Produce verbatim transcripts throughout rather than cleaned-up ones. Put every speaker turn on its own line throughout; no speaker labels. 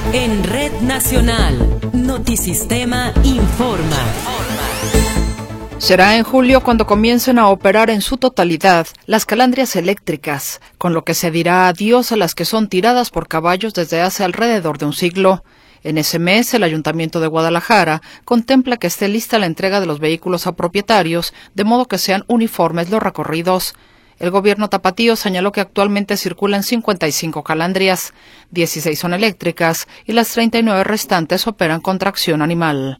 En Red Nacional, Notisistema informa.
Será en julio cuando comiencen a operar en su totalidad las calandrias eléctricas, con lo que se dirá adiós a las que son tiradas por caballos desde hace alrededor de un siglo. En ese mes, el Ayuntamiento de Guadalajara contempla que esté lista la entrega de los vehículos a propietarios, de modo que sean uniformes los recorridos. El gobierno tapatío señaló que actualmente circulan cincuenta y cinco calandrias, dieciséis son eléctricas y las treinta y nueve restantes operan con tracción animal.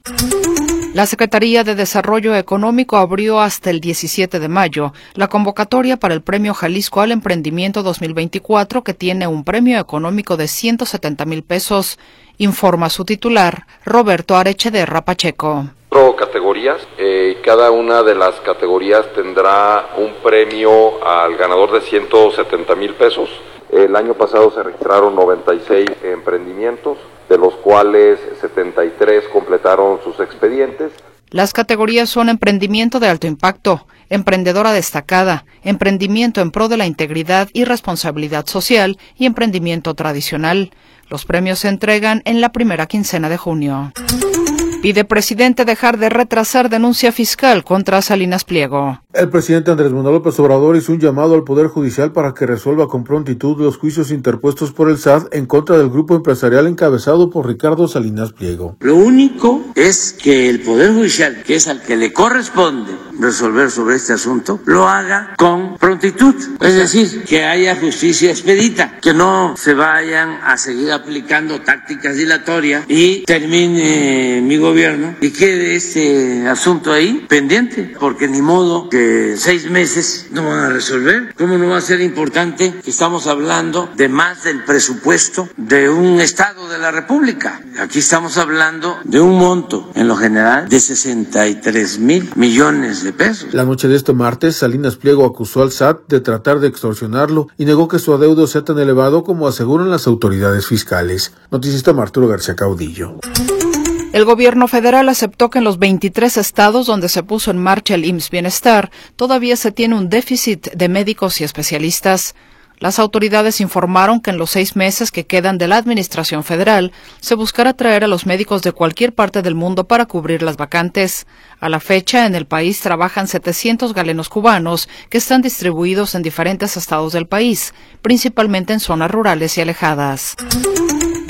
La Secretaría de Desarrollo Económico abrió hasta el diecisiete de mayo la convocatoria para el Premio Jalisco al Emprendimiento dos mil veinticuatro, que tiene un premio económico de ciento setenta mil pesos, informa su titular, Roberto Arechederra Pacheco.
Categorías, eh, cada una de las categorías tendrá un premio al ganador de ciento setenta mil pesos. El año pasado se registraron noventa y seis emprendimientos, de los cuales setenta y tres completaron sus expedientes.
Las categorías son emprendimiento de alto impacto, emprendedora destacada, emprendimiento en pro de la integridad y responsabilidad social y emprendimiento tradicional. Los premios se entregan en la primera quincena de junio. Pide presidente dejar de retrasar denuncia fiscal contra Salinas Pliego.
El presidente Andrés Manuel López Obrador hizo un llamado al Poder Judicial para que resuelva con prontitud los juicios interpuestos por el S A T en contra del grupo empresarial encabezado por Ricardo Salinas Pliego.
Lo único es que el Poder Judicial, que es al que le corresponde resolver sobre este asunto, lo haga con prontitud. Es decir, que haya justicia expedita, que no se vayan a seguir aplicando tácticas dilatorias y termine mi gobierno y quede este asunto ahí pendiente, porque ni modo que seis meses no van a resolver. ¿Cómo no va a ser importante que estamos hablando de más del presupuesto de un Estado de la República? Aquí estamos hablando de un monto, en lo general, de sesenta y tres mil millones de pesos.
La noche de este martes, Salinas Pliego acusó al S A T de tratar de extorsionarlo y negó que su adeudo sea tan elevado como aseguran las autoridades fiscales. Noticista Arturo García Caudillo.
El gobierno federal aceptó que en los veintitrés estados donde se puso en marcha el I M S S Bienestar todavía se tiene un déficit de médicos y especialistas. Las autoridades informaron que en los seis meses que quedan de la administración federal se buscará traer a los médicos de cualquier parte del mundo para cubrir las vacantes. A la fecha, en el país trabajan setecientos galenos cubanos que están distribuidos en diferentes estados del país, principalmente en zonas rurales y alejadas.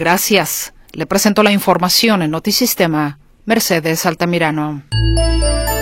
Gracias. Le presento la información en Notisistema, Mercedes Altamirano.